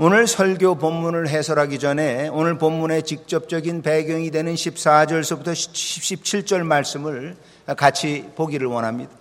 오늘 설교 본문을 해설하기 전에 오늘 본문의 직접적인 배경이 되는 14절서부터 17절 말씀을 같이 보기를 원합니다.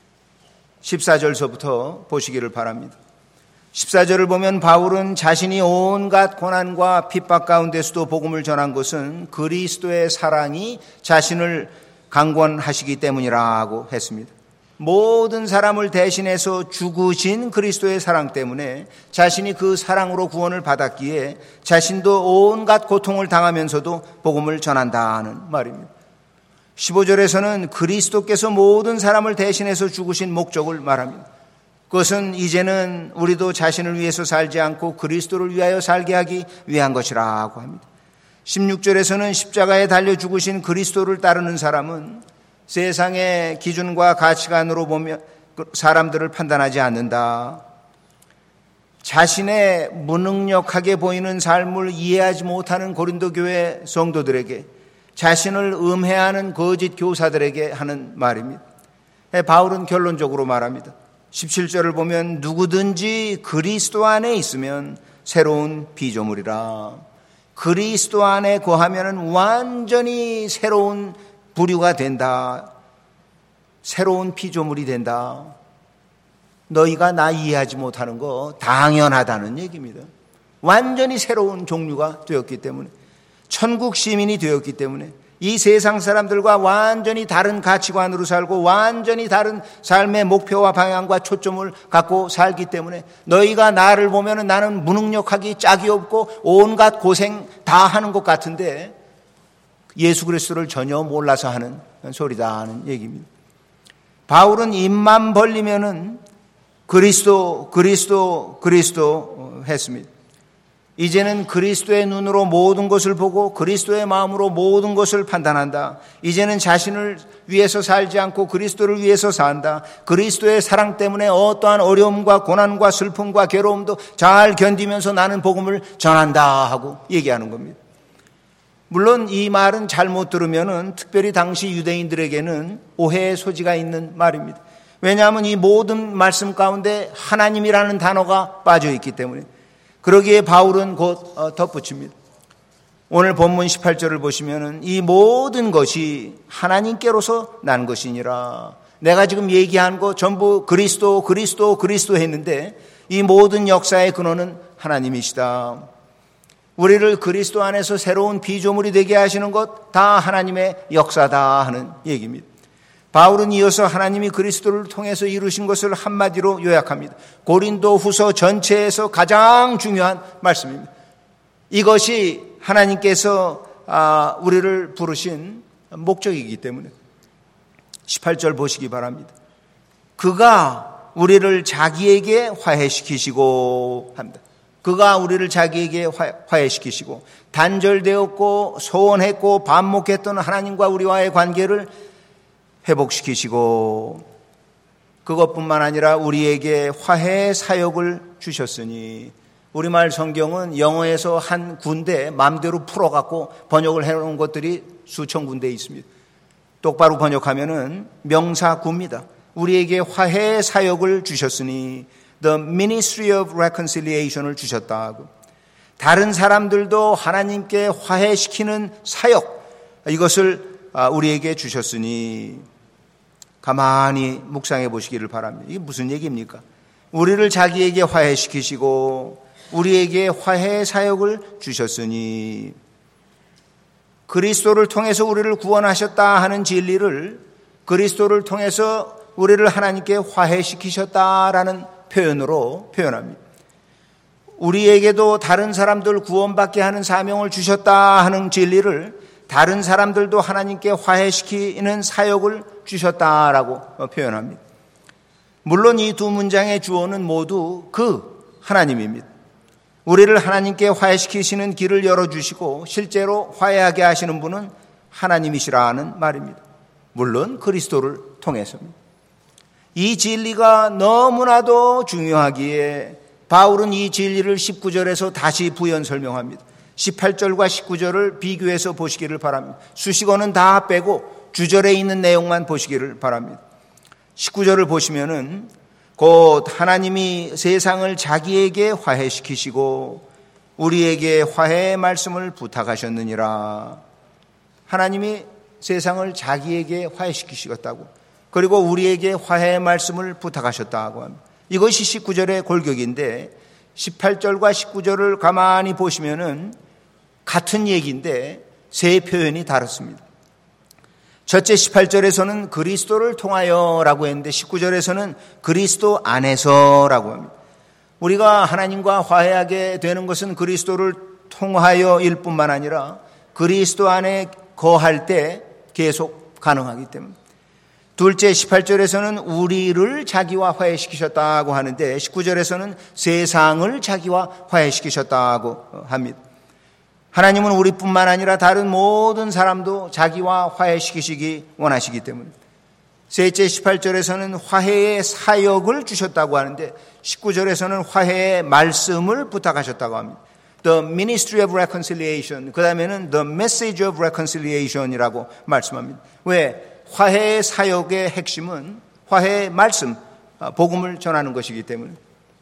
14절서부터 보시기를 바랍니다. 14절을 보면 바울은 자신이 온갖 고난과 핍박 가운데서도 복음을 전한 것은 그리스도의 사랑이 자신을 강권하시기 때문이라고 했습니다. 모든 사람을 대신해서 죽으신 그리스도의 사랑 때문에 자신이 그 사랑으로 구원을 받았기에 자신도 온갖 고통을 당하면서도 복음을 전한다는 말입니다. 15절에서는 그리스도께서 모든 사람을 대신해서 죽으신 목적을 말합니다. 그것은 이제는 우리도 자신을 위해서 살지 않고 그리스도를 위하여 살게 하기 위한 것이라고 합니다. 16절에서는 십자가에 달려 죽으신 그리스도를 따르는 사람은 세상의 기준과 가치관으로 보며 사람들을 판단하지 않는다. 자신의 무능력하게 보이는 삶을 이해하지 못하는 고린도 교회 성도들에게, 자신을 음해하는 거짓 교사들에게 하는 말입니다. 바울은 결론적으로 말합니다. 17절을 보면 누구든지 그리스도 안에 있으면 새로운 피조물이라. 그리스도 안에 거하면 완전히 새로운 부류가 된다. 새로운 피조물이 된다. 너희가 나 이해하지 못하는 거 당연하다는 얘기입니다. 완전히 새로운 종류가 되었기 때문에, 천국 시민이 되었기 때문에, 이 세상 사람들과 완전히 다른 가치관으로 살고 완전히 다른 삶의 목표와 방향과 초점을 갖고 살기 때문에 너희가 나를 보면 나는 무능력하기 짝이 없고 온갖 고생 다 하는 것 같은데 예수 그리스도를 전혀 몰라서 하는 소리다 하는 얘기입니다. 바울은 입만 벌리면은 그리스도 했습니다. 이제는 그리스도의 눈으로 모든 것을 보고 그리스도의 마음으로 모든 것을 판단한다. 이제는 자신을 위해서 살지 않고 그리스도를 위해서 산다. 그리스도의 사랑 때문에 어떠한 어려움과 고난과 슬픔과 괴로움도 잘 견디면서 나는 복음을 전한다 하고 얘기하는 겁니다. 물론 이 말은 잘못 들으면은 특별히 당시 유대인들에게는 오해의 소지가 있는 말입니다. 왜냐하면 이 모든 말씀 가운데 하나님이라는 단어가 빠져 있기 때문에. 그러기에 바울은 곧 덧붙입니다. 오늘 본문 18절을 보시면은 이 모든 것이 하나님께로서 난 것이니라. 내가 지금 얘기한 거 전부 그리스도 했는데 이 모든 역사의 근원은 하나님이시다. 우리를 그리스도 안에서 새로운 피조물이 되게 하시는 것 다 하나님의 역사다 하는 얘기입니다. 바울은 이어서 하나님이 그리스도를 통해서 이루신 것을 한마디로 요약합니다. 고린도 후서 전체에서 가장 중요한 말씀입니다. 이것이 하나님께서 우리를 부르신 목적이기 때문에 18절 보시기 바랍니다. 그가 우리를 자기에게 화해시키시고 합니다. 그가 우리를 자기에게 화해시키시고 단절되었고 소원했고 반목했던 하나님과 우리와의 관계를 회복시키시고 그것뿐만 아니라 우리에게 화해 사역을 주셨으니, 우리말 성경은 영어에서 한 군데 마음대로 풀어갖고 번역을 해놓은 것들이 수천 군데 있습니다. 똑바로 번역하면은 명사구입니다. 우리에게 화해 사역을 주셨으니 The Ministry of Reconciliation을 주셨다고. 다른 사람들도 하나님께 화해시키는 사역, 이것을 우리에게 주셨으니 가만히 묵상해 보시기를 바랍니다. 이게 무슨 얘기입니까? 우리를 자기에게 화해시키시고 우리에게 화해 사역을 주셨으니, 그리스도를 통해서 우리를 구원하셨다 하는 진리를 그리스도를 통해서 우리를 하나님께 화해시키셨다라는 표현으로 표현합니다. 우리에게도 다른 사람들 구원받게 하는 사명을 주셨다 하는 진리를 다른 사람들도 하나님께 화해시키는 사역을 주셨다라고 표현합니다. 물론 이 두 문장의 주어는 모두 그 하나님입니다. 우리를 하나님께 화해시키시는 길을 열어주시고 실제로 화해하게 하시는 분은 하나님이시라는 말입니다. 물론 그리스도를 통해서입니다. 이 진리가 너무나도 중요하기에 바울은 이 진리를 19절에서 다시 부연 설명합니다. 18절과 19절을 비교해서 보시기를 바랍니다. 수식어는 다 빼고 주절에 있는 내용만 보시기를 바랍니다. 19절을 보시면은 곧 하나님이 세상을 자기에게 화해시키시고 우리에게 화해의 말씀을 부탁하셨느니라. 하나님이 세상을 자기에게 화해시키시겠다고, 그리고 우리에게 화해의 말씀을 부탁하셨다고 합니다. 이것이 19절의 골격인데 18절과 19절을 가만히 보시면은 같은 얘기인데 세 표현이 다릅니다. 첫째 18절에서는 그리스도를 통하여라고 했는데 19절에서는 그리스도 안에서라고 합니다. 우리가 하나님과 화해하게 되는 것은 그리스도를 통하여일 뿐만 아니라 그리스도 안에 거할 때 계속 가능하기 때문에. 둘째 18절에서는 우리를 자기와 화해시키셨다고 하는데 19절에서는 세상을 자기와 화해시키셨다고 합니다. 하나님은 우리뿐만 아니라 다른 모든 사람도 자기와 화해시키시기 원하시기 때문에. 셋째 18절에서는 화해의 사역을 주셨다고 하는데 19절에서는 화해의 말씀을 부탁하셨다고 합니다. The Ministry of Reconciliation, 그 다음에는 The Message of Reconciliation이라고 말씀합니다. 왜? 화해의 사역의 핵심은 화해의 말씀, 복음을 전하는 것이기 때문에.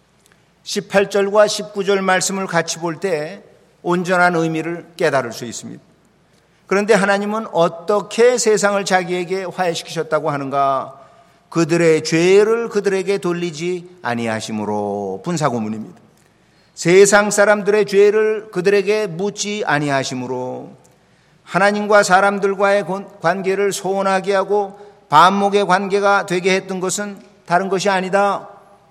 18절과 19절 말씀을 같이 볼 때 온전한 의미를 깨달을 수 있습니다. 그런데 하나님은 어떻게 세상을 자기에게 화해시키셨다고 하는가? 그들의 죄를 그들에게 돌리지 아니하심으로. 분사구문입니다. 세상 사람들의 죄를 그들에게 묻지 아니하심으로. 하나님과 사람들과의 관계를 소원하게 하고 반목의 관계가 되게 했던 것은 다른 것이 아니다.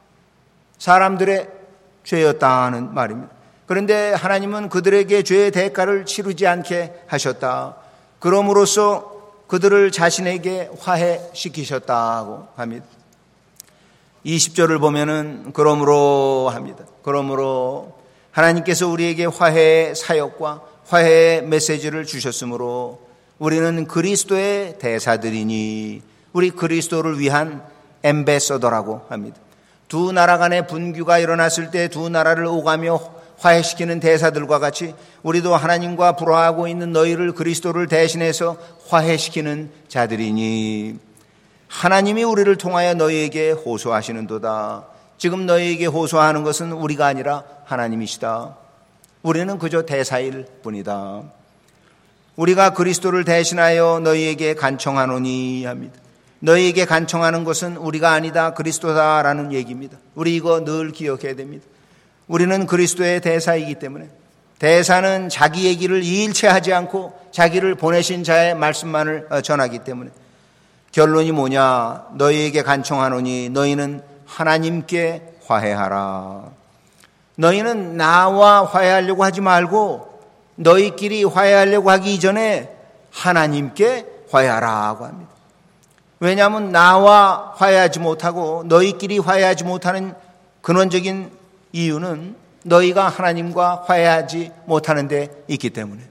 사람들의 죄였다는 말입니다. 그런데 하나님은 그들에게 죄의 대가를 치르지 않게 하셨다. 그럼으로써 그들을 자신에게 화해시키셨다고 합니다. 20절을 보면은 그러므로 합니다. 그러므로 하나님께서 우리에게 화해의 사역과 화해의 메시지를 주셨으므로 우리는 그리스도의 대사들이니, 우리 그리스도를 위한 엠베서더라고 합니다. 두 나라 간의 분규가 일어났을 때 두 나라를 오가며 화해시키는 대사들과 같이 우리도 하나님과 불화하고 있는 너희를 그리스도를 대신해서 화해시키는 자들이니, 하나님이 우리를 통하여 너희에게 호소하시는도다. 지금 너희에게 호소하는 것은 우리가 아니라 하나님이시다. 우리는 그저 대사일 뿐이다. 우리가 그리스도를 대신하여 너희에게 간청하노니 합니다. 너희에게 간청하는 것은 우리가 아니다, 그리스도다라는 얘기입니다. 우리 이거 늘 기억해야 됩니다. 우리는 그리스도의 대사이기 때문에. 대사는 자기 얘기를 일체하지 않고 자기를 보내신 자의 말씀만을 전하기 때문에. 결론이 뭐냐? 너희에게 간청하노니 너희는 하나님께 화해하라. 너희는 나와 화해하려고 하지 말고 너희끼리 화해하려고 하기 이전에 하나님께 화해하라고 합니다. 왜냐하면 나와 화해하지 못하고 너희끼리 화해하지 못하는 근원적인 이유는 너희가 하나님과 화해하지 못하는 데 있기 때문에.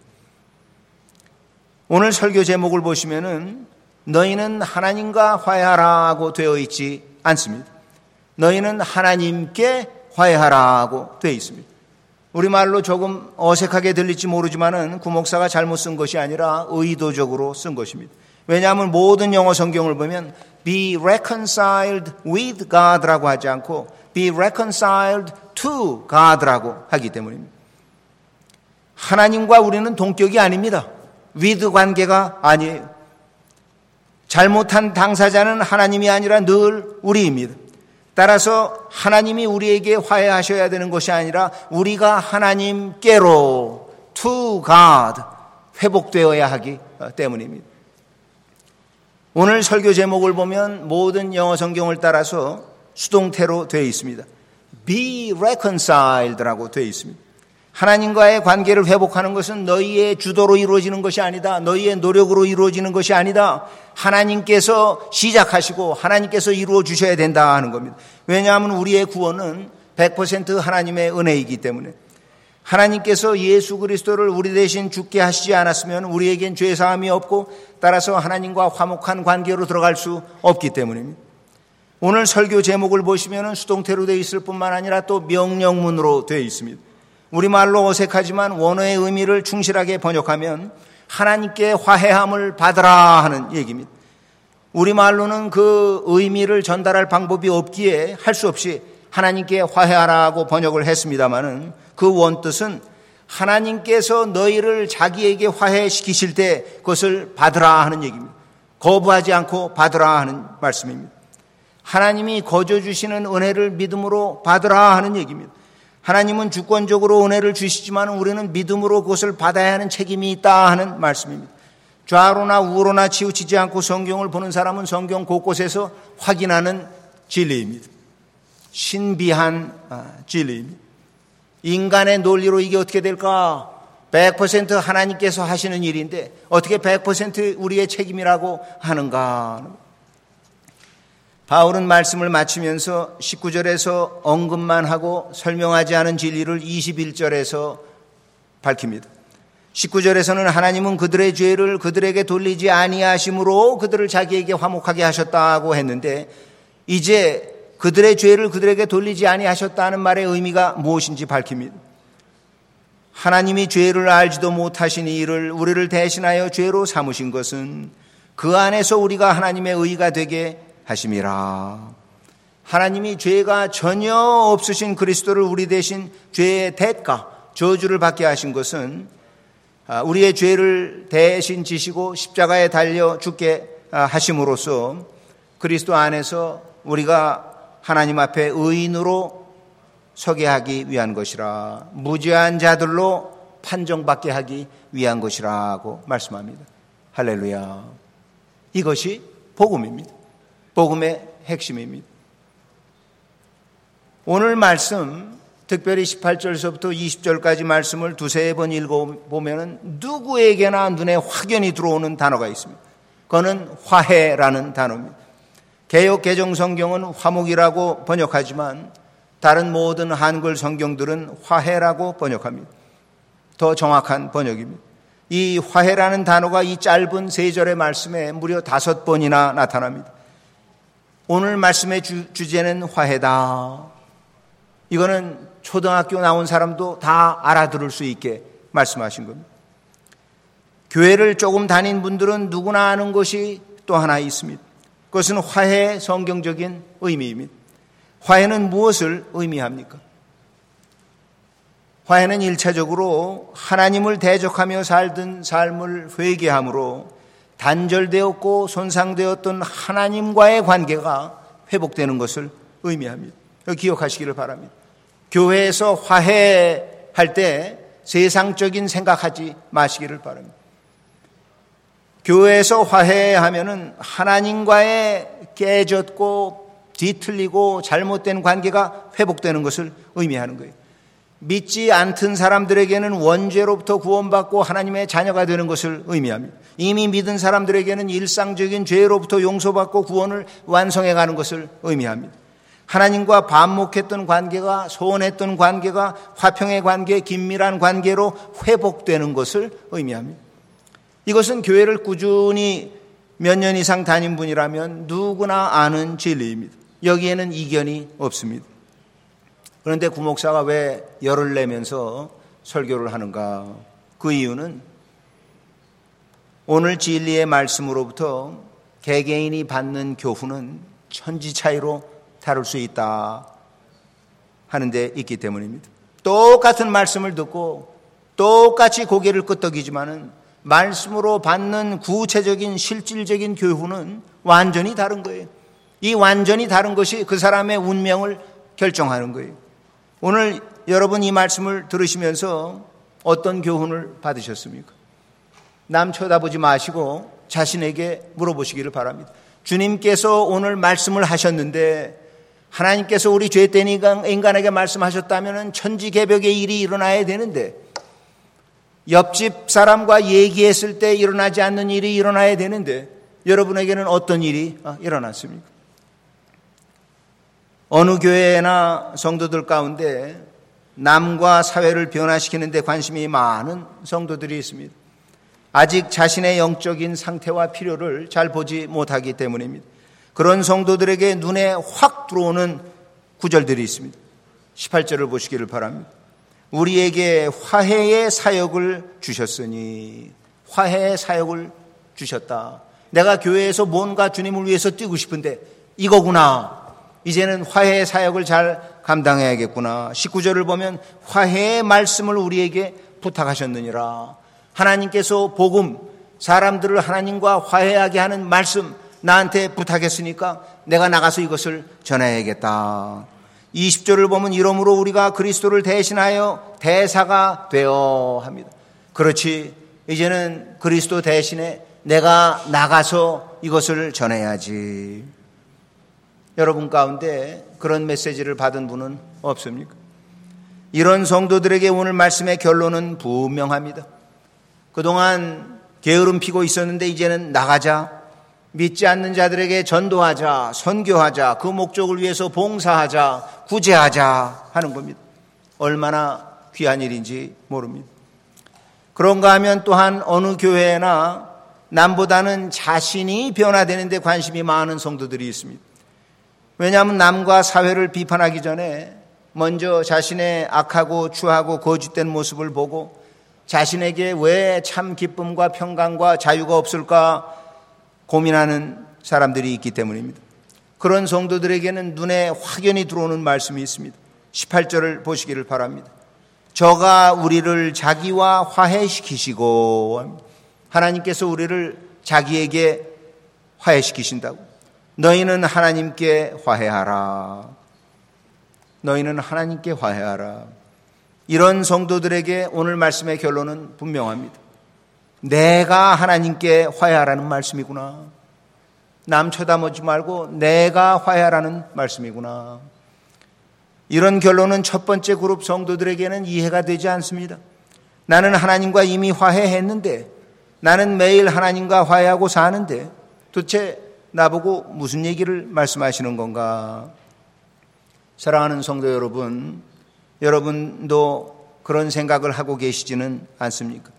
오늘 설교 제목을 보시면은 너희는 하나님과 화해하라고 되어 있지 않습니다. 너희는 하나님께 화해하라고 되어 있습니다. 우리말로 조금 어색하게 들릴지 모르지만은 구목사가 잘못 쓴 것이 아니라 의도적으로 쓴 것입니다. 왜냐하면 모든 영어 성경을 보면 be reconciled with God라고 하지 않고 be reconciled to God라고 하기 때문입니다. 하나님과 우리는 동격이 아닙니다. with 관계가 아니에요. 잘못한 당사자는 하나님이 아니라 늘 우리입니다. 따라서 하나님이 우리에게 화해하셔야 되는 것이 아니라 우리가 하나님께로 to God 회복되어야 하기 때문입니다. 오늘 설교 제목을 보면 모든 영어 성경을 따라서 수동태로 되어 있습니다. Be reconciled라고 되어 있습니다. 하나님과의 관계를 회복하는 것은 너희의 주도로 이루어지는 것이 아니다. 너희의 노력으로 이루어지는 것이 아니다. 하나님께서 시작하시고 하나님께서 이루어 주셔야 된다 하는 겁니다. 왜냐하면 우리의 구원은 100% 하나님의 은혜이기 때문에. 하나님께서 예수 그리스도를 우리 대신 죽게 하시지 않았으면 우리에겐 죄사함이 없고 따라서 하나님과 화목한 관계로 들어갈 수 없기 때문입니다. 오늘 설교 제목을 보시면 수동태로 되어 있을 뿐만 아니라 또 명령문으로 되어 있습니다. 우리말로 어색하지만 원어의 의미를 충실하게 번역하면 하나님께 화해함을 받으라 하는 얘기입니다. 우리말로는 그 의미를 전달할 방법이 없기에 할 수 없이 하나님께 화해하라고 번역을 했습니다마는 그 원뜻은 하나님께서 너희를 자기에게 화해시키실 때 그것을 받으라 하는 얘기입니다. 거부하지 않고 받으라 하는 말씀입니다. 하나님이 거저 주시는 은혜를 믿음으로 받으라 하는 얘기입니다. 하나님은 주권적으로 은혜를 주시지만 우리는 믿음으로 그것을 받아야 하는 책임이 있다 하는 말씀입니다. 좌로나 우로나 치우치지 않고 성경을 보는 사람은 성경 곳곳에서 확인하는 진리입니다. 신비한 진리입니다. 인간의 논리로 이게 어떻게 될까? 100% 하나님께서 하시는 일인데 어떻게 100% 우리의 책임이라고 하는가? 바울은 말씀을 마치면서 19절에서 언급만 하고 설명하지 않은 진리를 21절에서 밝힙니다. 19절에서는 하나님은 그들의 죄를 그들에게 돌리지 아니하심으로 그들을 자기에게 화목하게 하셨다고 했는데, 이제 그들의 죄를 그들에게 돌리지 아니하셨다는 말의 의미가 무엇인지 밝힙니다. 하나님이 죄를 알지도 못하신 이를 우리를 대신하여 죄로 삼으신 것은 그 안에서 우리가 하나님의 의가 되게 하심이라. 하나님이 죄가 전혀 없으신 그리스도를 우리 대신 죄의 대가, 저주를 받게 하신 것은 우리의 죄를 대신 지시고 십자가에 달려 죽게 하심으로써 그리스도 안에서 우리가 하나님 앞에 의인으로 서게 하기 위한 것이라, 무죄한 자들로 판정받게 하기 위한 것이라고 말씀합니다. 할렐루야. 이것이 복음입니다. 복음의 핵심입니다. 오늘 말씀, 특별히 18절에서부터 20절까지 말씀을 두세 번 읽어보면 누구에게나 눈에 확연히 들어오는 단어가 있습니다. 그거는 화해라는 단어입니다. 개역 개정 성경은 화목이라고 번역하지만 다른 모든 한글 성경들은 화해라고 번역합니다. 더 정확한 번역입니다. 이 화해라는 단어가 이 짧은 세 절의 말씀에 무려 5번이나 나타납니다. 오늘 말씀의 주제는 화해다. 이거는 초등학교 나온 사람도 다 알아들을 수 있게 말씀하신 겁니다. 교회를 조금 다닌 분들은 누구나 아는 것이 또 하나 있습니다. 그것은 화해의 성경적인 의미입니다. 화해는 무엇을 의미합니까? 화해는 1차적으로 하나님을 대적하며 살던 삶을 회개함으로 단절되었고 손상되었던 하나님과의 관계가 회복되는 것을 의미합니다. 기억하시기를 바랍니다. 교회에서 화해할 때 세상적인 생각하지 마시기를 바랍니다. 교회에서 화해하면은 하나님과의 깨졌고 뒤틀리고 잘못된 관계가 회복되는 것을 의미하는 거예요. 믿지 않던 사람들에게는 원죄로부터 구원받고 하나님의 자녀가 되는 것을 의미합니다. 이미 믿은 사람들에게는 일상적인 죄로부터 용서받고 구원을 완성해가는 것을 의미합니다. 하나님과 반목했던 관계가, 소원했던 관계가 화평의 관계, 긴밀한 관계로 회복되는 것을 의미합니다. 이것은 교회를 꾸준히 몇 년 이상 다닌 분이라면 누구나 아는 진리입니다. 여기에는 이견이 없습니다. 그런데 구목사가 왜 열을 내면서 설교를 하는가? 그 이유는 오늘 진리의 말씀으로부터 개개인이 받는 교훈은 천지 차이로 다룰 수 있다 하는 데 있기 때문입니다. 똑같은 말씀을 듣고 똑같이 고개를 끄덕이지만은 말씀으로 받는 구체적인 실질적인 교훈은 완전히 다른 거예요. 이 완전히 다른 것이 그 사람의 운명을 결정하는 거예요. 오늘 여러분 이 말씀을 들으시면서 어떤 교훈을 받으셨습니까? 남 쳐다보지 마시고 자신에게 물어보시기를 바랍니다. 주님께서 오늘 말씀을 하셨는데 하나님께서 우리 죄된 인간에게 말씀하셨다면 천지개벽의 일이 일어나야 되는데 옆집 사람과 얘기했을 때 일어나지 않는 일이 일어나야 되는데 여러분에게는 어떤 일이 일어났습니까? 어느 교회나 성도들 가운데 남과 사회를 변화시키는 데 관심이 많은 성도들이 있습니다. 아직 자신의 영적인 상태와 필요를 잘 보지 못하기 때문입니다. 그런 성도들에게 눈에 확 들어오는 구절들이 있습니다. 18절을 보시기를 바랍니다. 우리에게 화해의 사역을 주셨으니, 화해의 사역을 주셨다. 내가 교회에서 뭔가 주님을 위해서 뛰고 싶은데 이거구나. 이제는 화해의 사역을 잘 감당해야겠구나. 19절을 보면 화해의 말씀을 우리에게 부탁하셨느니라. 하나님께서 복음, 사람들을 하나님과 화해하게 하는 말씀 나한테 부탁했으니까 내가 나가서 이것을 전해야겠다. 20절을 보면 이러므로 우리가 그리스도를 대신하여 대사가 되어 합니다. 그렇지, 이제는 그리스도 대신에 내가 나가서 이것을 전해야지. 여러분 가운데 그런 메시지를 받은 분은 없습니까? 이런 성도들에게 오늘 말씀의 결론은 분명합니다. 그동안 게으름 피고 있었는데 이제는 나가자. 믿지 않는 자들에게 전도하자, 선교하자, 그 목적을 위해서 봉사하자, 구제하자 하는 겁니다. 얼마나 귀한 일인지 모릅니다. 그런가 하면 또한 어느 교회나 남보다는 자신이 변화되는 데 관심이 많은 성도들이 있습니다. 왜냐하면 남과 사회를 비판하기 전에 먼저 자신의 악하고 추하고 거짓된 모습을 보고 자신에게 왜 참 기쁨과 평강과 자유가 없을까 고민하는 사람들이 있기 때문입니다. 그런 성도들에게는 눈에 확연히 들어오는 말씀이 있습니다. 18절을 보시기를 바랍니다. 저가 우리를 자기와 화해시키시고, 하나님께서 우리를 자기에게 화해시키신다고. 너희는 하나님께 화해하라. 너희는 하나님께 화해하라. 이런 성도들에게 오늘 말씀의 결론은 분명합니다. 내가 하나님께 화해하라는 말씀이구나. 남 쳐다보지 말고 내가 화해하라는 말씀이구나. 이런 결론은 첫 번째 그룹 성도들에게는 이해가 되지 않습니다. 나는 하나님과 이미 화해했는데, 나는 매일 하나님과 화해하고 사는데 도대체 나보고 무슨 얘기를 말씀하시는 건가? 사랑하는 성도 여러분, 여러분도 그런 생각을 하고 계시지는 않습니까?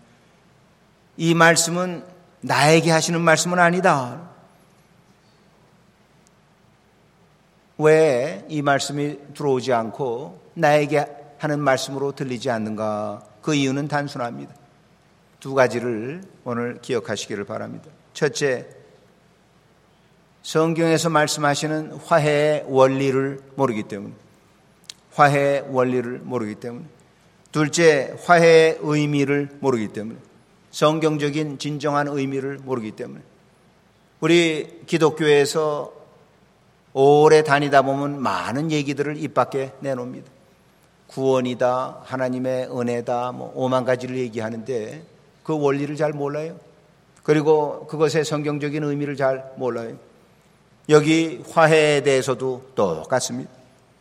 이 말씀은 나에게 하시는 말씀은 아니다. 왜 이 말씀이 들어오지 않고 나에게 하는 말씀으로 들리지 않는가? 그 이유는 단순합니다. 두 가지를 오늘 기억하시기를 바랍니다. 첫째, 성경에서 말씀하시는 화해의 원리를 모르기 때문에. 화해의 원리를 모르기 때문에. 둘째, 화해의 의미를 모르기 때문에. 성경적인 진정한 의미를 모르기 때문에. 우리 기독교에서 오래 다니다 보면 많은 얘기들을 입 밖에 내놓습니다. 구원이다, 하나님의 은혜다, 오만 가지를 얘기하는데 그 원리를 잘 몰라요. 그리고 그것의 성경적인 의미를 잘 몰라요. 여기 화해에 대해서도 똑같습니다.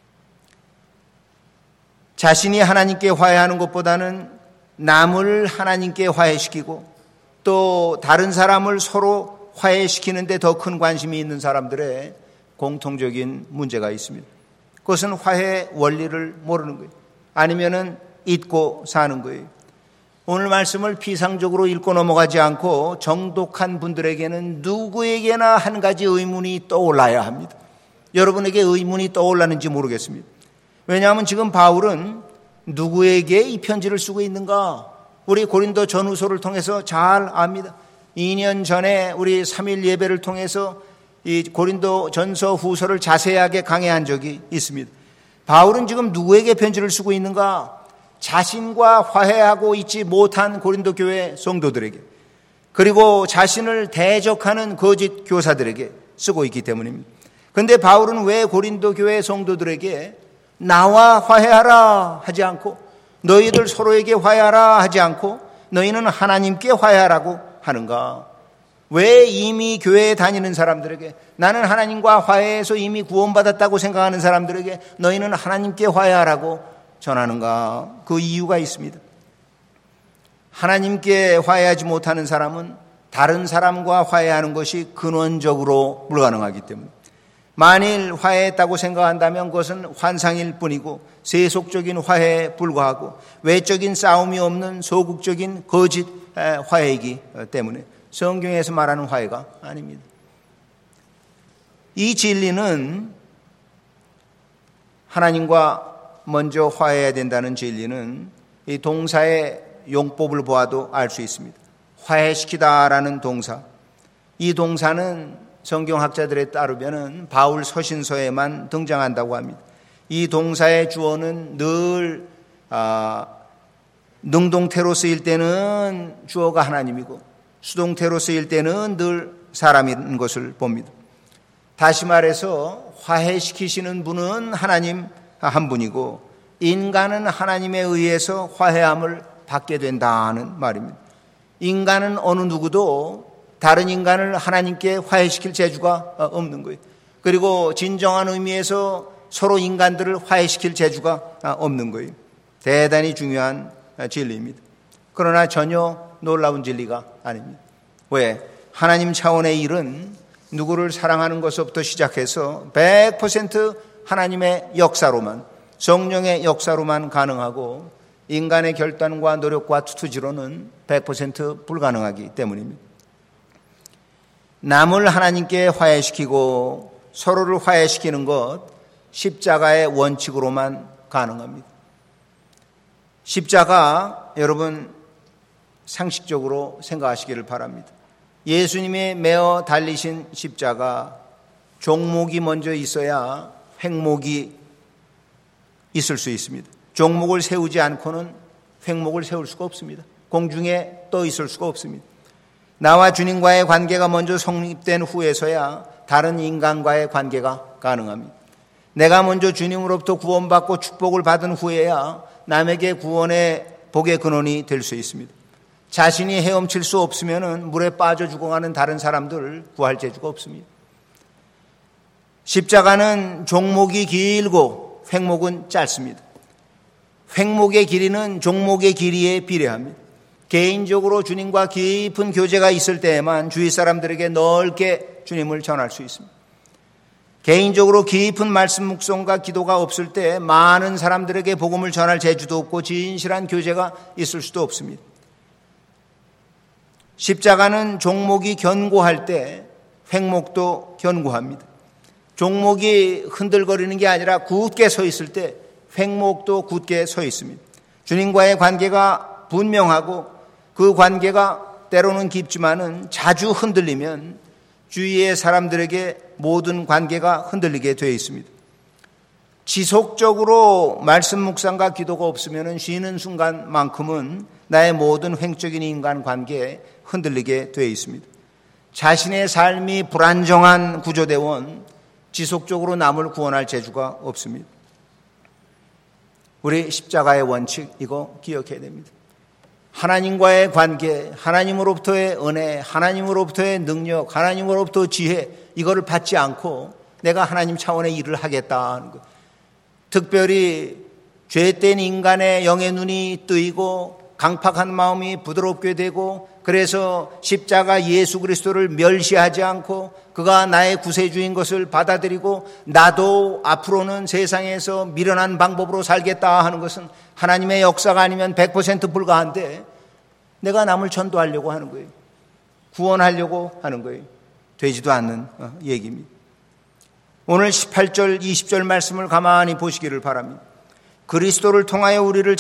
자신이 하나님께 화해하는 것보다는 남을 하나님께 화해시키고 또 다른 사람을 서로 화해시키는 데 더 큰 관심이 있는 사람들의 공통적인 문제가 있습니다. 그것은 화해의 원리를 모르는 거예요. 아니면은 잊고 사는 거예요. 오늘 말씀을 피상적으로 읽고 넘어가지 않고 정독한 분들에게는 누구에게나 한 가지 의문이 떠올라야 합니다. 여러분에게 의문이 떠올랐는지 모르겠습니다. 왜냐하면 지금 바울은 누구에게 이 편지를 쓰고 있는가? 우리 고린도 전후서를 통해서 잘 압니다. 2년 전에 우리 3일 예배를 통해서 이 고린도 전서 후서를 자세하게 강해한 적이 있습니다. 바울은 지금 누구에게 편지를 쓰고 있는가? 자신과 화해하고 있지 못한 고린도 교회 성도들에게, 그리고 자신을 대적하는 거짓 교사들에게 쓰고 있기 때문입니다. 그런데 바울은 왜 고린도 교회 성도들에게 나와 화해하라 하지 않고, 너희들 서로에게 화해하라 하지 않고 너희는 하나님께 화해하라고 하는가? 왜 이미 교회에 다니는 사람들에게, 나는 하나님과 화해해서 이미 구원받았다고 생각하는 사람들에게 너희는 하나님께 화해하라고 전하는가? 그 이유가 있습니다. 하나님께 화해하지 못하는 사람은 다른 사람과 화해하는 것이 근원적으로 불가능하기 때문에, 만일 화해했다고 생각한다면 그것은 환상일 뿐이고 세속적인 화해에 불과하고 외적인 싸움이 없는 소극적인 거짓 화해이기 때문에 성경에서 말하는 화해가 아닙니다. 이 진리는, 하나님과 먼저 화해해야 된다는 진리는 이 동사의 용법을 보아도 알 수 있습니다. 화해시키다라는 동사, 이 동사는 성경학자들에 따르면 바울 서신서에만 등장한다고 합니다. 이 동사의 주어는 늘 능동태로 쓰일 때는 주어가 하나님이고 수동태로 쓰일 때는 늘 사람인 것을 봅니다. 다시 말해서 화해시키시는 분은 하나님 한 분이고 인간은 하나님에 의해서 화해함을 받게 된다는 말입니다. 인간은 어느 누구도 다른 인간을 하나님께 화해시킬 재주가 없는 거예요. 그리고 진정한 의미에서 서로 인간들을 화해시킬 재주가 없는 거예요. 대단히 중요한 진리입니다. 그러나 전혀 놀라운 진리가 아닙니다. 왜? 하나님 차원의 일은 누구를 사랑하는 것부터 시작해서 100% 하나님의 역사로만, 성령의 역사로만 가능하고 인간의 결단과 노력과 투투지로는 100% 불가능하기 때문입니다. 남을 하나님께 화해시키고 서로를 화해시키는 것, 십자가의 원칙으로만 가능합니다. 십자가, 여러분 상식적으로 생각하시기를 바랍니다. 예수님이 메어 달리신 십자가, 종목이 먼저 있어야 횡목이 있을 수 있습니다. 종목을 세우지 않고는 횡목을 세울 수가 없습니다. 공중에 떠 있을 수가 없습니다. 나와 주님과의 관계가 먼저 성립된 후에서야 다른 인간과의 관계가 가능합니다. 내가 먼저 주님으로부터 구원받고 축복을 받은 후에야 남에게 구원의 복의 근원이 될 수 있습니다. 자신이 헤엄칠 수 없으면 물에 빠져 죽어가는 다른 사람들을 구할 재주가 없습니다. 십자가는 종목이 길고 횡목은 짧습니다. 횡목의 길이는 종목의 길이에 비례합니다. 개인적으로 주님과 깊은 교제가 있을 때에만 주위 사람들에게 넓게 주님을 전할 수 있습니다. 개인적으로 깊은 말씀 묵상과 기도가 없을 때 많은 사람들에게 복음을 전할 재주도 없고 진실한 교제가 있을 수도 없습니다. 십자가는 종목이 견고할 때 횡목도 견고합니다. 종목이 흔들거리는 게 아니라 굳게 서 있을 때 횡목도 굳게 서 있습니다. 주님과의 관계가 분명하고 그 관계가 때로는 깊지만은 자주 흔들리면 주위의 사람들에게 모든 관계가 흔들리게 되어 있습니다. 지속적으로 말씀 묵상과 기도가 없으면 쉬는 순간만큼은 나의 모든 횡적인 인간 관계에 흔들리게 되어 있습니다. 자신의 삶이 불안정한 구조대원, 지속적으로 남을 구원할 재주가 없습니다. 우리 십자가의 원칙, 이거 기억해야 됩니다. 하나님과의 관계, 하나님으로부터의 은혜, 하나님으로부터의 능력, 하나님으로부터 지혜, 이거를 받지 않고 내가 하나님 차원의 일을 하겠다 하는 것. 특별히 죄된 인간의 영의 눈이 뜨이고 강팍한 마음이 부드럽게 되고 그래서 십자가 예수 그리스도를 멸시하지 않고 그가 나의 구세주인 것을 받아들이고 나도 앞으로는 세상에서 미련한 방법으로 살겠다 하는 것은 하나님의 역사가 아니면 100% 불가한데 내가 남을 전도하려고 하는 거예요. 구원하려고 하는 거예요. 되지도 않는 얘기입니다. 오늘 18절, 20절 말씀을 가만히 보시기를 바랍니다. 그리스도를 통하여 우리를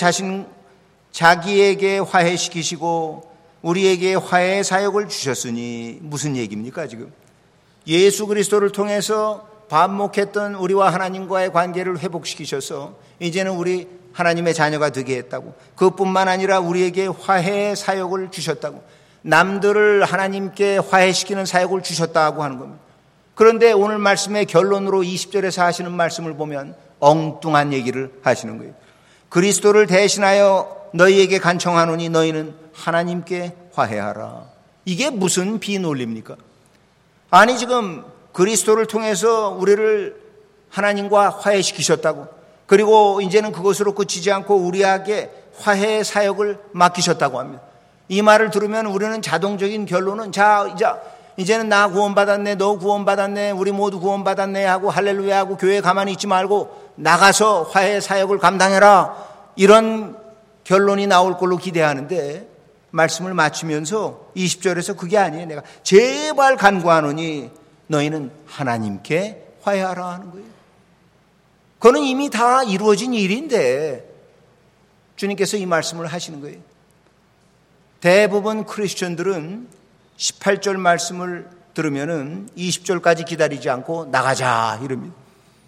자기에게 화해시키시고 우리에게 화해의 사역을 주셨으니 무슨 얘기입니까 지금? 예수 그리스도를 통해서 반목했던 우리와 하나님과의 관계를 회복시키셔서 이제는 우리 하나님의 자녀가 되게 했다고. 그뿐만 아니라 우리에게 화해의 사역을 주셨다고. 남들을 하나님께 화해시키는 사역을 주셨다고 하는 겁니다. 그런데 오늘 말씀의 결론으로 20절에서 하시는 말씀을 보면 엉뚱한 얘기를 하시는 거예요. 그리스도를 대신하여 너희에게 간청하노니 너희는 하나님께 화해하라. 이게 무슨 비논리입니까? 아니 지금 그리스도를 통해서 우리를 하나님과 화해시키셨다고. 그리고 이제는 그것으로 그치지 않고 우리에게 화해의 사역을 맡기셨다고 합니다. 이 말을 들으면 우리는 자동적인 결론은 이제는 나 구원받았네, 너 구원받았네, 우리 모두 구원받았네 하고 할렐루야 하고 교회에 가만히 있지 말고 나가서 화해 사역을 감당해라. 이런 결론이 나올 걸로 기대하는데 말씀을 마치면서 20절에서 그게 아니에요. 내가 제발 간구하노니 너희는 하나님께 화해하라 하는 거예요. 그거는 이미 다 이루어진 일인데 주님께서 이 말씀을 하시는 거예요. 대부분 크리스천들은 18절 말씀을 들으면은 20절까지 기다리지 않고 나가자 이럽니다.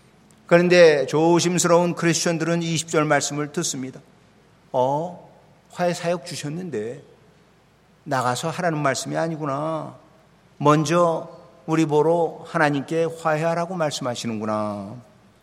그런데 조심스러운 크리스천들은 20절 말씀을 듣습니다. 화해 사역 주셨는데 나가서 하라는 말씀이 아니구나. 먼저 우리 보러 하나님께 화해하라고 말씀하시는구나.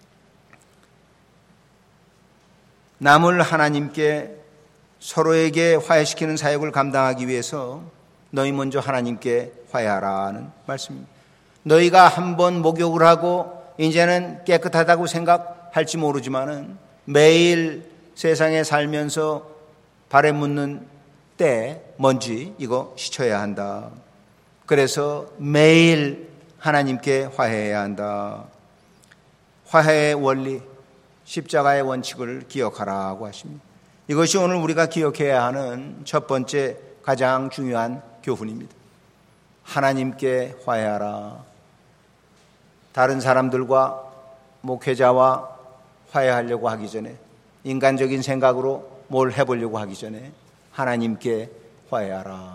남을 하나님께 서로에게 화해시키는 사역을 감당하기 위해서 너희 먼저 하나님께 화해하라는 말씀입니다. 너희가 한번 목욕을 하고 이제는 깨끗하다고 생각할지 모르지만은 매일 세상에 살면서 발에 묻는 때 먼지 이거 씻어야 한다. 그래서 매일 하나님께 화해해야 한다. 화해의 원리, 십자가의 원칙을 기억하라고 하십니다. 이것이 오늘 우리가 기억해야 하는 첫 번째 가장 중요한 교훈입니다. 하나님께 화해하라. 다른 사람들과 목회자와 화해하려고 하기 전에, 인간적인 생각으로 뭘 해보려고 하기 전에 하나님께 화해하라.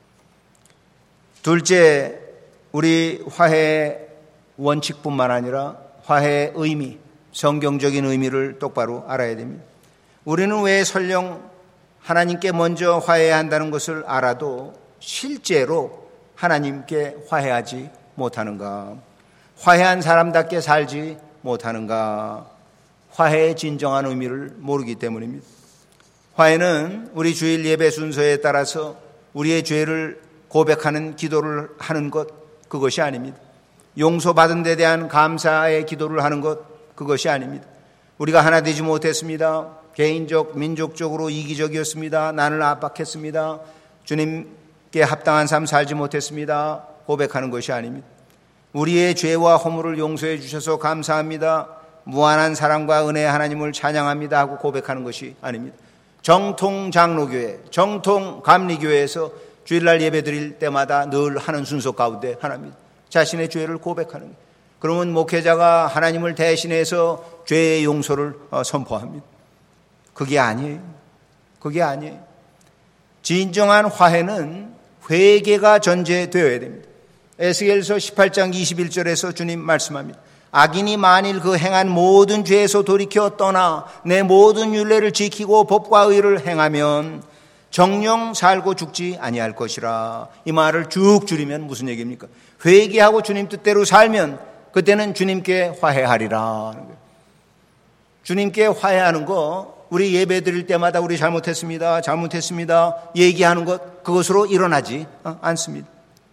둘째, 우리 화해의 원칙뿐만 아니라 화해의 의미, 성경적인 의미를 똑바로 알아야 됩니다. 우리는 왜 설령 하나님께 먼저 화해해야 한다는 것을 알아도 실제로 하나님께 화해하지 못하는가? 화해한 사람답게 살지 못하는가? 화해의 진정한 의미를 모르기 때문입니다. 화해는 우리 주일 예배 순서에 따라서 우리의 죄를 고백하는 기도를 하는 것, 그것이 아닙니다. 용서받은 데 대한 감사의 기도를 하는 것, 그것이 아닙니다. 우리가 하나 되지 못했습니다. 개인적, 민족적으로 이기적이었습니다. 나를 압박했습니다. 주님께 합당한 삶 살지 못했습니다. 고백하는 것이 아닙니다. 우리의 죄와 허물을 용서해 주셔서 감사합니다. 무한한 사랑과 은혜의 하나님을 찬양합니다 하고 고백하는 것이 아닙니다. 정통 장로교회, 정통 감리교회에서 주일날 예배 드릴 때마다 늘 하는 순서 가운데 하나입니다. 자신의 죄를 고백하는 것. 그러면 목회자가 하나님을 대신해서 죄의 용서를 선포합니다. 그게 아니에요. 그게 아니에요. 진정한 화해는 회개가 전제되어야 됩니다. 에스겔서 18장 21절에서 주님 말씀합니다. 악인이 만일 그 행한 모든 죄에서 돌이켜 떠나 내 모든 율례를 지키고 법과 의를 행하면 정령 살고 죽지 아니할 것이라. 이 말을 쭉 줄이면 무슨 얘기입니까? 회개하고 주님 뜻대로 살면 그때는 주님께 화해하리라. 주님께 화해하는 거, 우리 예배 드릴 때마다 우리 잘못했습니다, 잘못했습니다 얘기하는 것, 그것으로 일어나지 않습니다.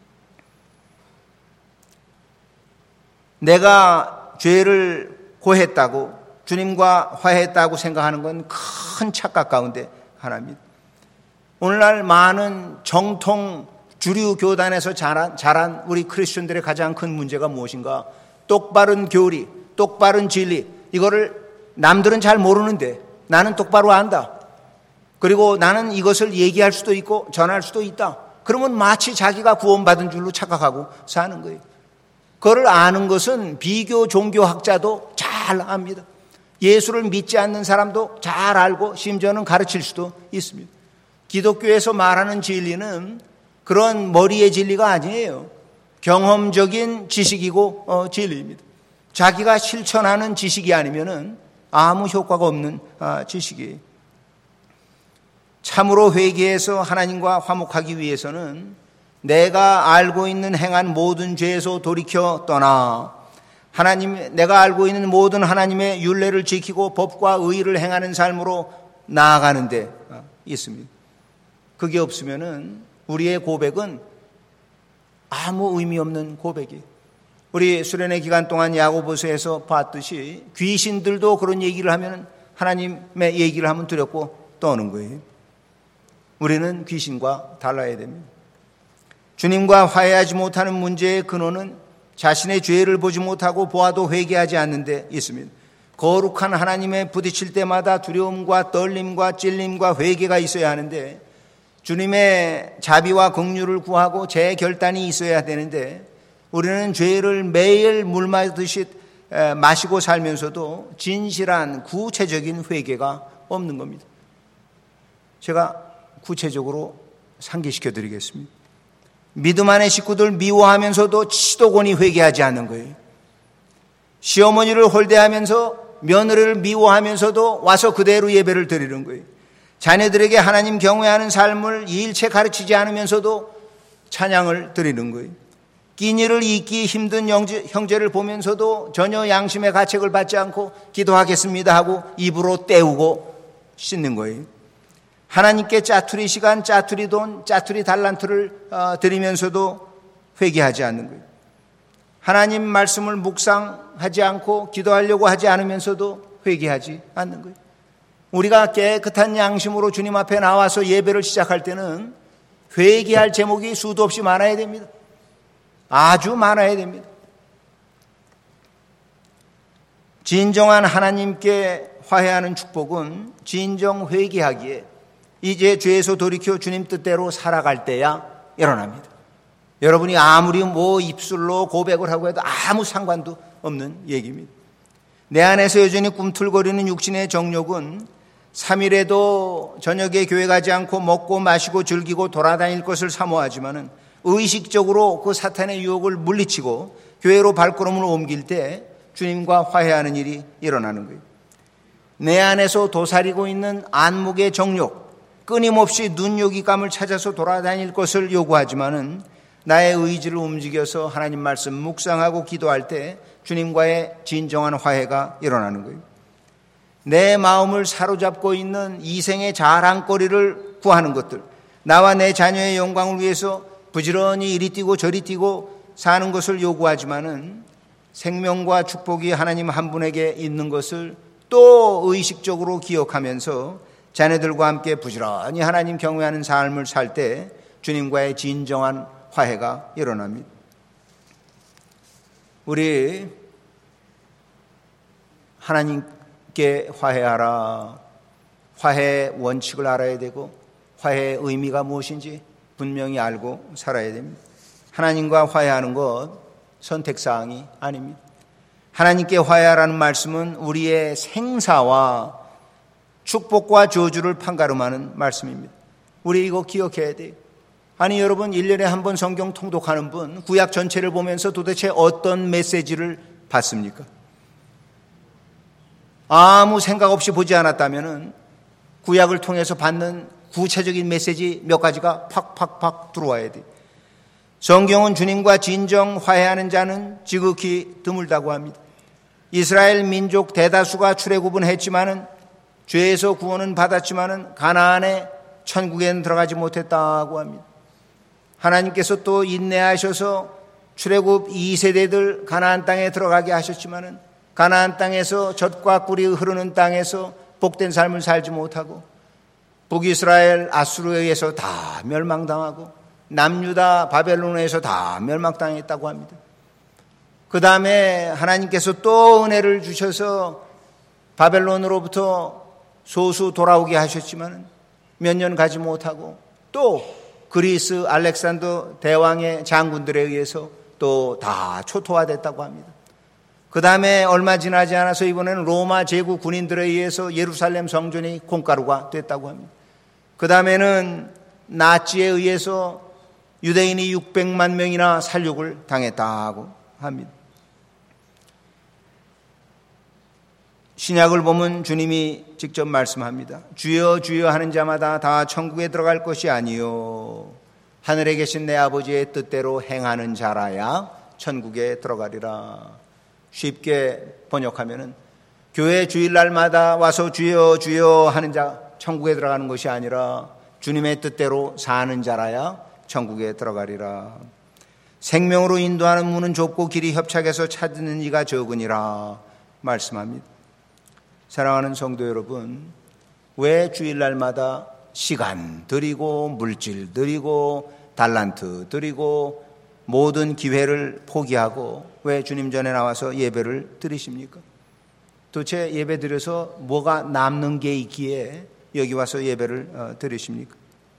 내가 죄를 고했다고, 주님과 화해했다고 생각하는 건 큰 착각 가운데 하나입니다. 오늘날 많은 정통 주류 교단에서 자란 우리 크리스천들의 가장 큰 문제가 무엇인가? 똑바른 교리, 똑바른 진리, 이거를 남들은 잘 모르는데 나는 똑바로 안다. 그리고 나는 이것을 얘기할 수도 있고 전할 수도 있다. 그러면 마치 자기가 구원받은 줄로 착각하고 사는 거예요. 그걸 아는 것은 비교 종교학자도 잘 압니다. 예수를 믿지 않는 사람도 잘 알고 심지어는 가르칠 수도 있습니다. 기독교에서 말하는 진리는 그런 머리의 진리가 아니에요. 경험적인 지식이고 진리입니다. 자기가 실천하는 지식이 아니면은 아무 효과가 없는 지식이에요. 참으로 회개해서 하나님과 화목하기 위해서는 내가 알고 있는 행한 모든 죄에서 돌이켜 떠나 내가 알고 있는 모든 하나님의 율례를 지키고 법과 의를 행하는 삶으로 나아가는 데 있습니다. 그게 없으면은 우리의 고백은 아무 의미 없는 고백이에요. 우리 수련회 기간 동안 야고보서에서 봤듯이 귀신들도 그런 얘기를 하면 하나님의 얘기를 하면 두렵고 떠는 거예요. 우리는 귀신과 달라야 됩니다. 주님과 화해하지 못하는 문제의 근원은 자신의 죄를 보지 못하고 보아도 회개하지 않는 데 있습니다. 거룩한 하나님에 부딪힐 때마다 두려움과 떨림과 찔림과 회개가 있어야 하는데, 주님의 자비와 긍휼을 구하고 재결단이 있어야 되는데, 우리는 죄를 매일 물 마듯이 마시고 살면서도 진실한 구체적인 회개가 없는 겁니다. 제가 구체적으로 상기시켜 드리겠습니다. 믿음 안의 식구들 미워하면서도 치도곤이 회개하지 않는 거예요. 시어머니를 홀대하면서 며느리를 미워하면서도 와서 그대로 예배를 드리는 거예요. 자녀들에게 하나님 경외하는 삶을 일체 가르치지 않으면서도 찬양을 드리는 거예요. 끼니를 잊기 힘든 형제를 보면서도 전혀 양심의 가책을 받지 않고 기도하겠습니다 하고 입으로 때우고 씻는 거예요. 하나님께 짜투리 시간, 짜투리 돈, 짜투리 달란트를 드리면서도 회개하지 않는 거예요. 하나님 말씀을 묵상하지 않고 기도하려고 하지 않으면서도 회개하지 않는 거예요. 우리가 깨끗한 양심으로 주님 앞에 나와서 예배를 시작할 때는 회개할 제목이 수도 없이 많아야 됩니다. 아주 많아야 됩니다. 진정한 하나님께 화해하는 축복은 진정 회개하기에 이제 죄에서 돌이켜 주님 뜻대로 살아갈 때야 일어납니다. 여러분이 아무리 입술로 고백을 하고 해도 아무 상관도 없는 얘기입니다. 내 안에서 여전히 꿈틀거리는 육신의 정욕은 3일에도 저녁에 교회 가지 않고 먹고 마시고 즐기고 돌아다닐 것을 사모하지만은 의식적으로 그 사탄의 유혹을 물리치고 교회로 발걸음을 옮길 때 주님과 화해하는 일이 일어나는 거예요. 내 안에서 도사리고 있는 안목의 정욕, 끊임없이 눈요기감을 찾아서 돌아다닐 것을 요구하지만은 나의 의지를 움직여서 하나님 말씀 묵상하고 기도할 때 주님과의 진정한 화해가 일어나는 거예요. 내 마음을 사로잡고 있는 이생의 자랑거리를 구하는 것들, 나와 내 자녀의 영광을 위해서 부지런히 이리 뛰고 저리 뛰고 사는 것을 요구하지만은 생명과 축복이 하나님 한 분에게 있는 것을 또 의식적으로 기억하면서 자녀들과 함께 부지런히 하나님 경외하는 삶을 살 때 주님과의 진정한 화해가 일어납니다. 우리 하나님께 화해하라. 화해의 원칙을 알아야 되고 화해의 의미가 무엇인지 분명히 알고 살아야 됩니다. 하나님과 화해하는 것 선택사항이 아닙니다. 하나님께 화해하라는 말씀은 우리의 생사와 축복과 저주를 판가름하는 말씀입니다. 우리 이거 기억해야 돼요. 아니 여러분 1년에 한 번 성경 통독하는 분 구약 전체를 보면서 도대체 어떤 메시지를 받습니까? 아무 생각 없이 보지 않았다면 구약을 통해서 받는 구체적인 메시지 몇 가지가 팍팍팍 들어와야 돼요. 성경은 주님과 진정 화해하는 자는 지극히 드물다고 합니다. 이스라엘 민족 대다수가 출애굽은 했지만은 죄에서 구원은 받았지만은 가나안의 천국에는 들어가지 못했다고 합니다. 하나님께서 또 인내하셔서 출애굽 2세대들 가나안 땅에 들어가게 하셨지만은 가나안 땅에서 젖과 꿀이 흐르는 땅에서 복된 삶을 살지 못하고 북이스라엘 아수르에 의해서 다 멸망당하고 남유다 바벨론에서 다 멸망당했다고 합니다. 그 다음에 하나님께서 또 은혜를 주셔서 바벨론으로부터 소수 돌아오게 하셨지만 몇 년 가지 못하고 또 그리스 알렉산더 대왕의 장군들에 의해서 또 다 초토화됐다고 합니다. 그 다음에 얼마 지나지 않아서 이번에는 로마 제국 군인들에 의해서 예루살렘 성전이 콩가루가 됐다고 합니다. 그 다음에는 나치에 의해서 유대인이 600만 명이나 살육을 당했다고 합니다. 신약을 보면 주님이 직접 말씀합니다. 주여 주여 하는 자마다 다 천국에 들어갈 것이 아니요 하늘에 계신 내 아버지의 뜻대로 행하는 자라야 천국에 들어가리라. 쉽게 번역하면은 교회 주일날마다 와서 주여 주여 하는 자 천국에 들어가는 것이 아니라 주님의 뜻대로 사는 자라야 천국에 들어가리라. 생명으로 인도하는 문은 좁고 길이 협착해서 찾는 이가 적으니라 말씀합니다. 사랑하는 성도 여러분, 왜 주일날마다 시간 드리고 물질 드리고 달란트 드리고 모든 기회를 포기하고 왜 주님 전에 나와서 예배를 드리십니까? 도대체 예배 드려서 뭐가 남는 게 있기에 여기 와서 예배를 드리십니까?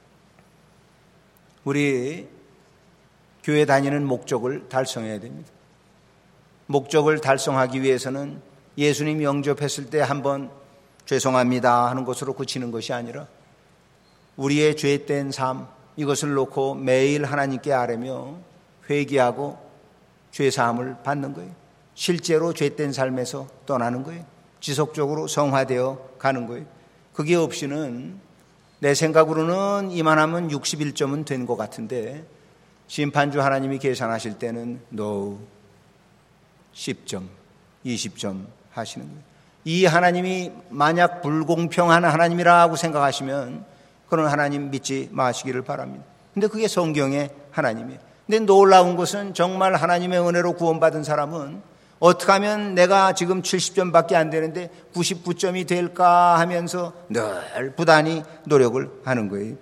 우리 교회 다니는 목적을 달성해야 됩니다. 목적을 달성하기 위해서는 예수님 영접했을 때 한번 죄송합니다 하는 것으로 그치는 것이 아니라 우리의 죄된 삶 이것을 놓고 매일 하나님께 아뢰며 회개하고 죄사함을 받는 거예요. 실제로 죄된 삶에서 떠나는 거예요. 지속적으로 성화되어 가는 거예요. 그게 없이는 내 생각으로는 이만하면 61점은 된 것 같은데 심판주 하나님이 계산하실 때는 no, 10점, 20점 하시는 거예요. 이 하나님이 만약 불공평한 하나님이라고 생각하시면 그런 하나님 믿지 마시기를 바랍니다. 근데 그게 성경의 하나님이에요. 근데 놀라운 것은 정말 하나님의 은혜로 구원받은 사람은 어떻게 하면 내가 지금 70점밖에 안 되는데 99점이 될까 하면서 늘 부단히 노력을 하는 거예요.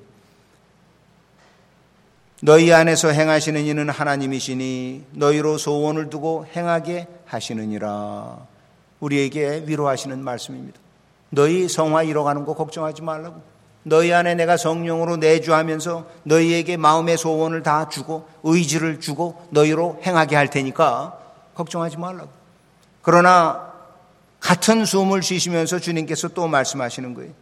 너희 안에서 행하시는 이는 하나님이시니 너희로 소원을 두고 행하게 하시느니라. 우리에게 위로하시는 말씀입니다. 너희 성화 이뤄가는 거 걱정하지 말라고. 너희 안에 내가 성령으로 내주하면서 너희에게 마음의 소원을 다 주고 의지를 주고 너희로 행하게 할 테니까 걱정하지 말라고. 그러나 같은 숨을 쉬시면서 주님께서 또 말씀하시는 거예요.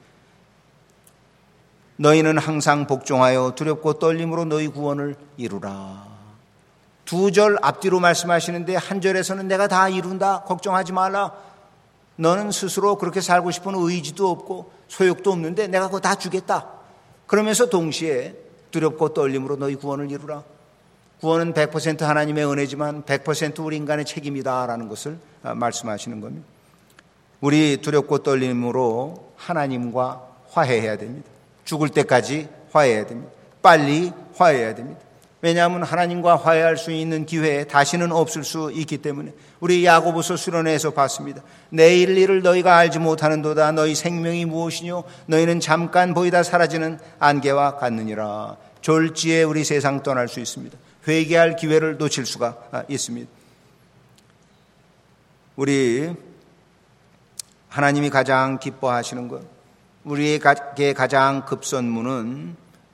너희는 항상 복종하여 두렵고 떨림으로 너희 구원을 이루라. 2절 앞뒤로 말씀하시는데 한 절에서는 내가 다 이룬다, 걱정하지 말라. 너는 스스로 그렇게 살고 싶은 의지도 없고 소욕도 없는데 내가 그거 다 주겠다. 그러면서 동시에 두렵고 떨림으로 너희 구원을 이루라. 구원은 100% 하나님의 은혜지만 100% 우리 인간의 책임이다라는 것을 말씀하시는 겁니다. 우리 두렵고 떨림으로 하나님과 화해해야 됩니다. 죽을 때까지 화해해야 됩니다. 빨리 화해해야 됩니다. 왜냐하면 하나님과 화해할 수 있는 기회에 다시는 없을 수 있기 때문에 우리 야고보서 수련회에서 봤습니다. 내일 일을 너희가 알지 못하는도다. 너희 생명이 무엇이뇨? 너희는 잠깐 보이다 사라지는 안개와 같느니라. 졸지에 우리 세상 떠날 수 있습니다. 회개할 기회를 놓칠 수가 있습니다. 우리 하나님이 가장 기뻐하시는 것, 우리에게 가장 급선무는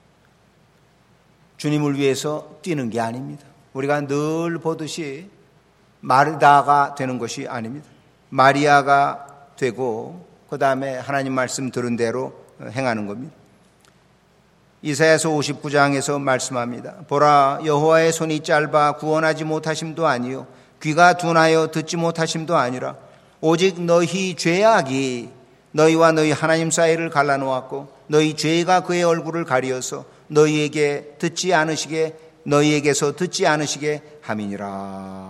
주님을 위해서 뛰는 게 아닙니다. 우리가 늘 보듯이 마르다가 되는 것이 아닙니다. 마리아가 되고 그 다음에 하나님 말씀 들은 대로 행하는 겁니다. 이사야서 59장에서 말씀합니다. 보라, 여호와의 손이 짧아 구원하지 못하심도 아니요 귀가 둔하여 듣지 못하심도 아니라 오직 너희 죄악이 너희와 너희 하나님 사이를 갈라놓았고 너희 죄가 그의 얼굴을 가리어서 너희에게서 듣지 않으시게 함이니라.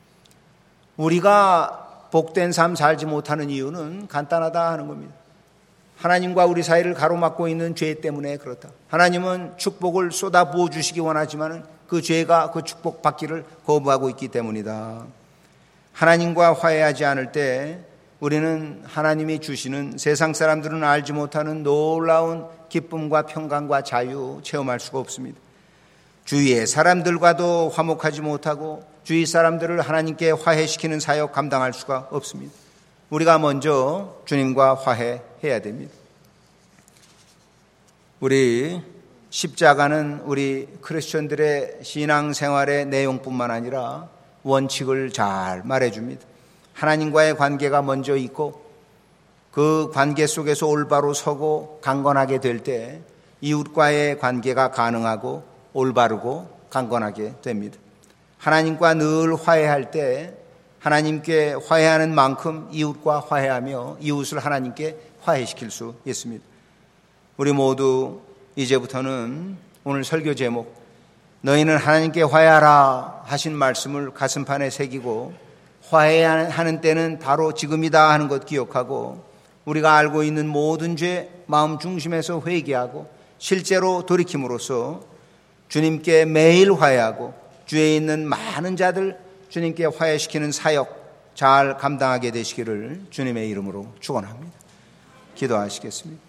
우리가 복된 삶 살지 못하는 이유는 간단하다 하는 겁니다. 하나님과 우리 사이를 가로막고 있는 죄 때문에 그렇다. 하나님은 축복을 쏟아 부어 주시기 원하지만 그 죄가 그 축복 받기를 거부하고 있기 때문이다. 하나님과 화해하지 않을 때 우리는 하나님이 주시는 세상 사람들은 알지 못하는 놀라운 기쁨과 평강과 자유 체험할 수가 없습니다. 주위의 사람들과도 화목하지 못하고 주위 사람들을 하나님께 화해시키는 사역 감당할 수가 없습니다. 우리가 먼저 주님과 화해해야 됩니다. 우리 십자가는 우리 크리스천들의 신앙생활의 내용뿐만 아니라 원칙을 잘 말해줍니다. 하나님과의 관계가 먼저 있고 그 관계 속에서 올바로 서고 강건하게 될 때 이웃과의 관계가 가능하고 올바르고 강건하게 됩니다. 하나님과 늘 화해할 때 하나님께 화해하는 만큼 이웃과 화해하며 이웃을 하나님께 화해시킬 수 있습니다. 우리 모두 이제부터는 오늘 설교 제목 너희는 하나님께 화해하라 하신 말씀을 가슴판에 새기고 화해하는 때는 바로 지금이다 하는 것 기억하고 우리가 알고 있는 모든 죄 마음 중심에서 회개하고 실제로 돌이킴으로써 주님께 매일 화해하고 주위에 있는 많은 자들 주님께 화해시키는 사역 잘 감당하게 되시기를 주님의 이름으로 축원합니다. 기도하시겠습니다.